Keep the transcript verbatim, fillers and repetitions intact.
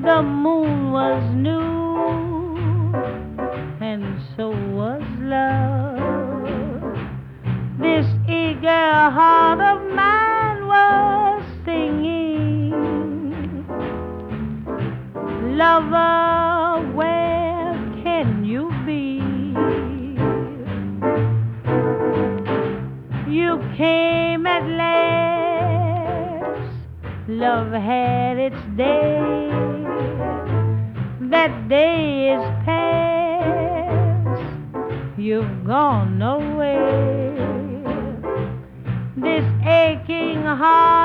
The moon was new, and so was love. This eager heart of mine was singing, lover, where can you be? You came at last, love had its day. That day is past, you've gone away. This aching heart